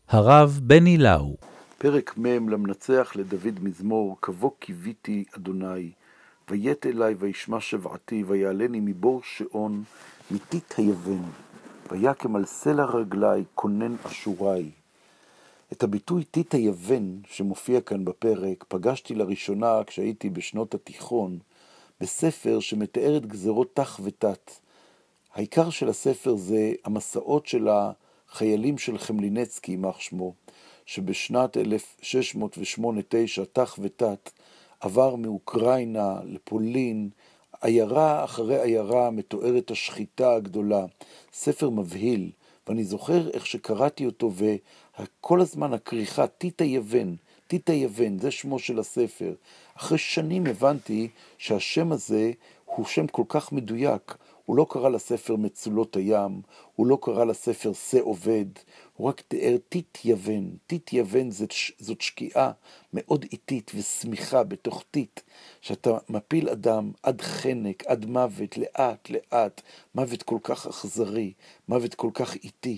הרב בני לאו. פרק מ' למנצח לדוד מזמור, קבוא קיוויתי אדוני, ויית אלי וישמע שבעתי, ויעלני מבור שעון, מתית היבן, ויקם על סלע רגלי, כונן אשורי. את הביטוי תית היבן שמופיע כאן בפרק, פגשתי לראשונה כשהייתי בשנות התיכון, בספר שמתאר את גזרות תח ותת. העיקר של הספר זה המסעות של החיילים של חמלינצקי, יימח שמו, שבשנת 1608-9 תח ותת עבר מאוקראינה לפולין, עיירה אחרי עיירה מתוארת השחיטה הגדולה, ספר מבהיל, ואני זוכר איך שקראתי אותו וכל הזמן הכריכה, תית היבן, תית היבן, זה שמו של הספר. אחרי שנים הבנתי שהשם הזה הוא שם כל כך מדויק, הוא לא קרא לספר מצולות הים, הוא לא קרא לספר שא עובד, הוא רק תיאר תית יבן. תית יבן זאת שקיעה מאוד איטית ושמיכה בתוך תית, שאתה מפיל אדם עד חנק, עד מוות, לאט לאט, מוות כל כך אכזרי, מוות כל כך איטי.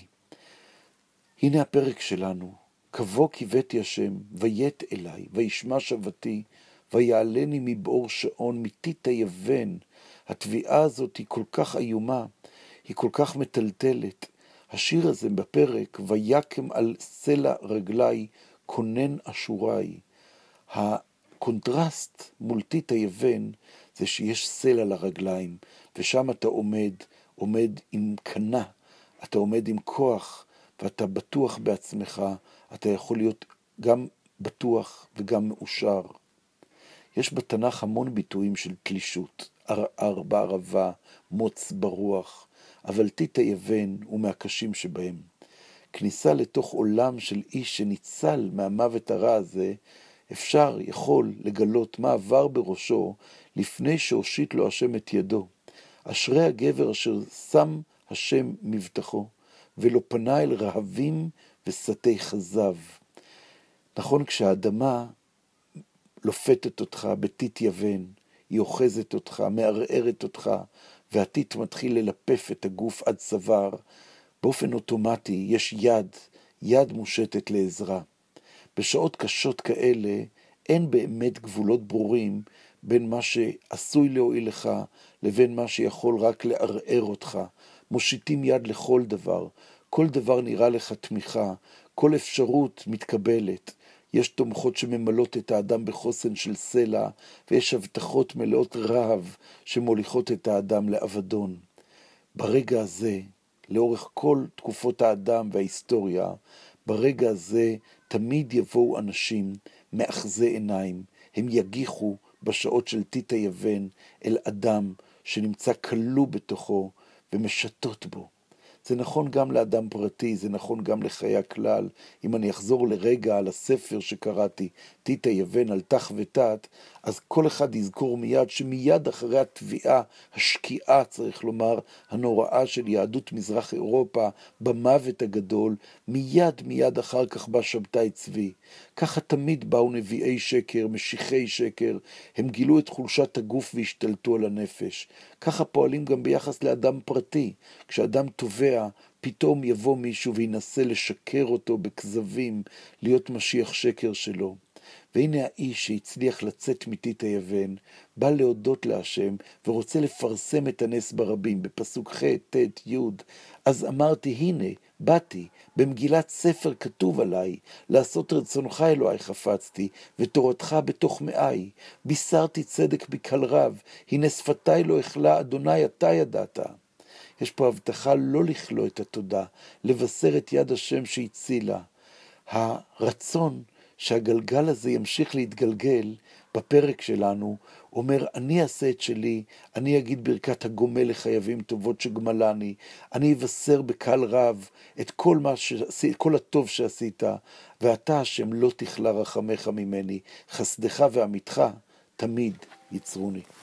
הנה הפרק שלנו, קבוא קיוויתי השם, ויית אליי, וישמע שבתי, ויעלני מבור שעון, מתית היבן. התביעה הזאת היא כל כך איומה, היא כל כך מטלטלת. השיר הזה בפרק, ויקם על סלע רגלי, כונן אשורי. הקונטרסט מול תית היבן זה שיש סלע לרגליים, ושם אתה עומד עם קנה, אתה עומד עם כוח, ואתה בטוח בעצמך, אתה יכול להיות גם בטוח וגם מאושר. יש בתנ"ך המון ביטויים של תלישות, ערער בערבה, מוץ ברוח, אבל תית היבן הוא מהקשים שבהם. כניסה לתוך עולם של איש שניצל מהמוות הרע הזה, יכול לגלות מה עבר בראשו לפני שהושיט לו השם את ידו. אשרי הגבר אשר שם השם מבטחו, ולא פנה אל רהבים וסתי חזב. נכון, כשהאדמה לופתת אותך בתית יבן, היא אוחזת אותך, מערערת אותך, והתית מתחיל ללפף את הגוף עד צוואר, באופן אוטומטי יש יד מושטת לעזרה. בשעות קשות כאלה אין באמת גבולות ברורים בין מה שעשוי להועיל לך לבין מה שיכול רק לערער אותך. מושיטים יד לכל דבר, כל דבר נראה לך תמיכה, כל אפשרות מתקבלת. יש תומכות שממלאות את האדם בחוסן של סלע, ויש הבטחות מלאות רהב שמוליכות את האדם לאבדון. ברגע הזה, לאורך כל תקופות האדם וההיסטוריה, ברגע הזה תמיד יבואו אנשים מאחזי עיניים, הם יגיחו בשעות של תית היבן אל אדם שנמצא כלוא בתוכו ומשתות בו. זה נכון גם לאדם פרטי, זה נכון גם לחיי הכלל. אם אני אחזור לרגע על הספר שקראתי, תית היבן על תח ותת, אז כל אחד יזכור מיד שמיד אחרי התביעה, השקיעה צריך לומר, הנוראה של יהדות מזרח אירופה, במוות הגדול, מיד אחר כך בא שבתאי צבי. ככה תמיד באו נביאי שקר, משיחי שקר, הם גילו את חולשת הגוף והשתלטו על הנפש. ככה פועלים גם ביחס לאדם פרטי. כשאדם תובע, פתאום יבוא מישהו וינסה לשקר אותו בכזבים, להיות משיח שקר שלו. והנה האיש שהצליח לצאת מתית היבן, בא להודות להשם ורוצה לפרסם את הנס ברבים, בפסוק ח' ט' י'. אז אמרתי, הנה, באתי, במגילת ספר כתוב עליי, לעשות רצונך אלוהי חפצתי, ותורתך בתוך מאי. בישרתי צדק בקל רב, הנה שפתי לא אכלה, אדוני אתה ידעת. יש פה הבטחה לא לכלוא את התודה, לבשר את יד השם שהצילה. הרצון שהגלגל הזה ימשיך להתגלגל בפרק שלנו, אומר, אני אעשה את שלי, אני אגיד ברכת הגומל לחייבים טובות שגמלני, אני אבשר בקל רב את כל הטוב שעשית, ואתה השם לא תכלה רחמך ממני, חסדך ועמיתך תמיד יצרוני.